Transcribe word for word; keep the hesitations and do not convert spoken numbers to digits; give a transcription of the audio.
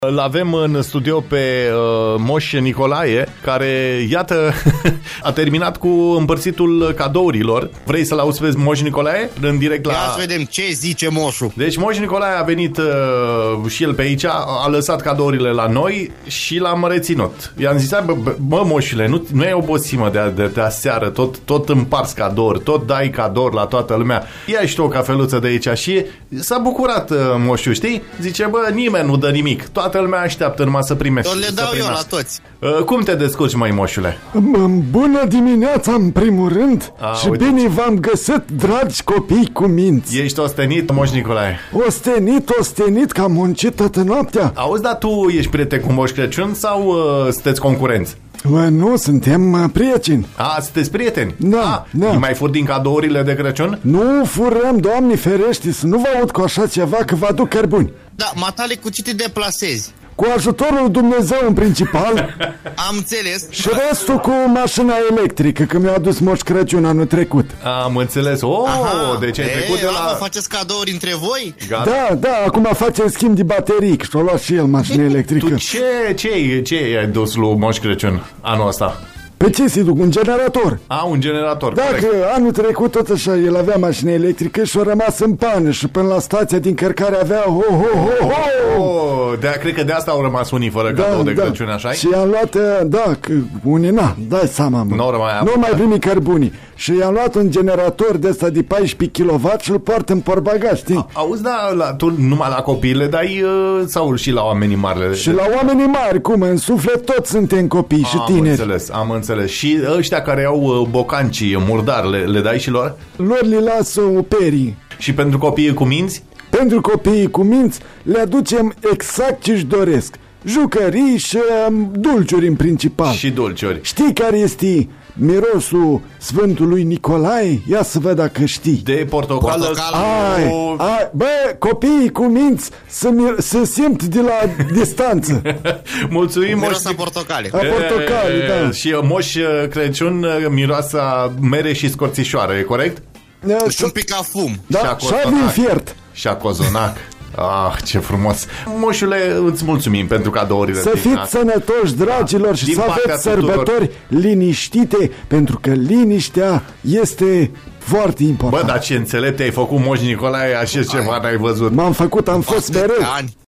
Îl avem în studio pe uh, Moș Nicolae, care, iată, a terminat cu împărțitul cadourilor. Vrei să-l auzi pe Moș Nicolae? În direct la... Ia să vedem ce zice moșul. Deci Moș Nicolae a venit uh, și el pe aici, a lăsat cadourile la noi și l-am reținut. I-am zis, bă, bă, bă moșule, nu, nu e obosimă de, de, de aseară, tot, tot împarți cadouri, tot dai cadouri la toată lumea. Ia și tu o cafeluță de aici. Și s-a bucurat uh, moșul, știi? Zice, bă, nimeni nu dă nimic. Toată lumea așteaptă numai să primești. Tot le dau eu la toți. Uh, cum te descurci, măi, moșule? Bună dimineața, în primul rând. A, și uite. Bine v-am găsit, dragi copii cu minți. Ești ostenit, Moș Nicolae? Ostenit, ostenit, că am muncit toată noaptea. Auzi, dar tu ești prieten cu Moș Crăciun sau uh, sunteți concurenți? Bă, nu, suntem uh, prieteni. A, sunteți prieteni? Da, A, da. Îi mai furi din cadourile de Crăciun? Nu furăm, Doamne ferește, să nu vă aud cu așa ceva, că vă aduc cărbuni. Da, matale, cu ce te deplasezi? Cu ajutorul Dumnezeu în principal. Am înțeles. Și restul cu mașina electrică, că mi-a adus Moș Crăciun anul trecut. Am înțeles. Oh, Aha, deci ai trecut de la... faceți cadouri între voi? Gata. Da, da, acum facem schimb de baterii, că și-o luat și el mașina electrică. Tu ce, ce, ce ai dus lui Moș Crăciun anul ăsta? Pe ce să-i duc? Un generator. A, un generator. Da, că anul trecut tot așa, el avea mașină electrică și a rămas în pană și până la stația din cărcare avea ho, ho, ho, ho. Oh, de cred că de asta au rămas unii fără da, cadou de da. Crăciun, așa? Și i-am luat, da, că unii, na, dai seama, mă. Nu mai, nu mai primi cărbunii. Și i-am luat un generator de ăsta de paisprezece kilowatt și îl poartă în portbagaj, știi? Auzi, da, la, tu numai la copii le dai uh, sau și la oamenii mari? Și la oamenii mari, cum? În suflet toți suntem copii și tineri. Am înțeles, am înțeles. Și ăștia care au bocancii, murdari, le, le dai și lor? Lor le lasă o perii. Și pentru copiii cu minți? Pentru copiii cu minți le aducem exact ce-și doresc. Jucării și um, dulciuri în principal. Și dulciuri. Știi care este mirosul Sfântului Nicolae? Ia să văd dacă știi. De portocală. Portocală. Ai, ai, bă, copiii cu minți să, să simt de la distanță. Mulțumim, Moș. Miroasa portocale. A portocale, da. Și Moș Crăciun miroasa mere și scorțișoară, e corect? Și un pic ca fum. Da, și avem fiert. Și a cozonac. Ah, ce frumos. Moșule, îți mulțumim pentru cadourile. Să fiți nați. sănătoși, dragilor, și Din să aveți sărbători tuturor. liniștite, pentru că liniștea este foarte importantă. Bă, dar ce înțelept ai făcut, Moș Nicolae, așa ceva n-ai văzut. M-am făcut, am fost mereu.